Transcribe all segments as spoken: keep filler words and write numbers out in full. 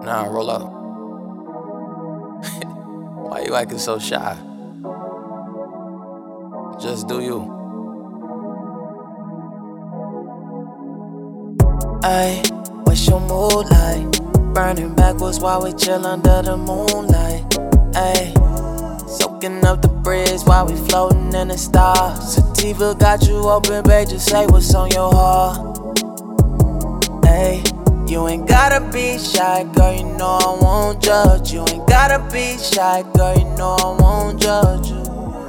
Nah, roll up. Why you acting so shy? Just do you. Ay, what's your mood like? Burning backwards while we chill under the moonlight. Ay, soaking up the breeze while we floating in the stars. Sativa got you open, babe, just say what's on your heart. Ay, you ain't gotta be shy, girl, you know I won't judge you. Ain't gotta be shy, girl, you know I won't judge you.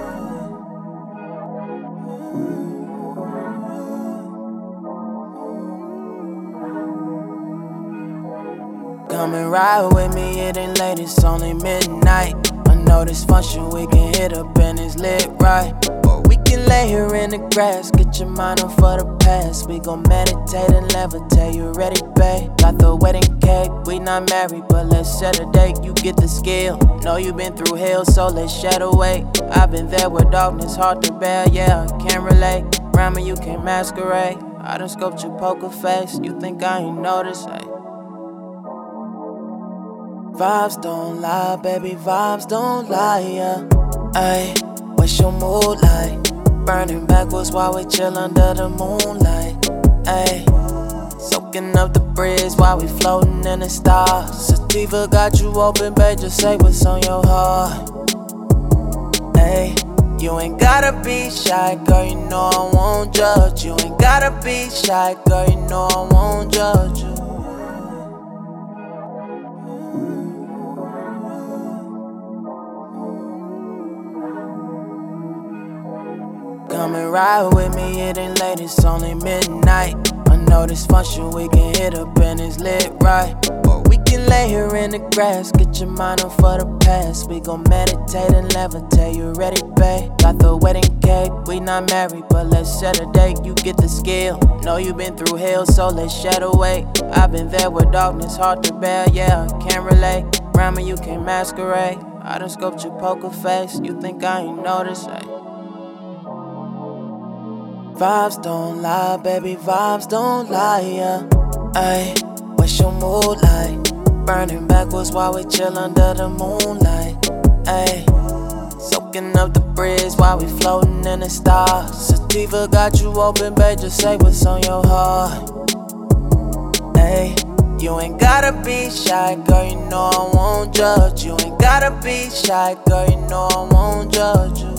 Come and ride with me, it ain't late, it's only midnight. I know this function, we can hit up and it's lit right. Or we can lay here in the grass, get your mind on for the past. We gon' meditate and levitate, you ready, babe? Got the wedding cake, we not married, but let's set a date. You get the skill, know you been through hell, so let's shed away. I've been there with darkness, hard to bear, yeah, I can't relate. Around me, you can't masquerade. I done scoped your poker face, you think I ain't noticed, ay. Vibes don't lie, baby, vibes don't lie, yeah. Ay, what's your mood like? Burning backwards while we chill under the moonlight. Ay, soaking up the breeze while we floating in the stars. Sativa got you open, babe, just say what's on your heart. Ay, you ain't gotta be shy, girl, you know I won't judge you. Ain't gotta be shy, girl, you know I won't judge you. Come and ride with me, it ain't late, it's only midnight. I know this function, we can hit up and it's lit right. Or we can lay here in the grass, get your mind on for the past. We gon' meditate and levitate, you ready, babe? Got the wedding cake, we not married, but let's set a date. You get the skill, know you been through hell, so let's shed away. I've been there with darkness, hard to bear, yeah, I can't relate. Around me, you can't masquerade. I done scoped your poker face, you think I ain't noticed, ay. Vibes don't lie, baby, vibes don't lie, yeah. Ay, what's your mood like? Burning backwards while we chill under the moonlight. Ay, soaking up the breeze while we floating in the stars. Sativa got you open, babe, just say what's on your heart. Ay, you ain't gotta be shy, girl, you know I won't judge you. Ain't gotta be shy, girl, you know I won't judge you.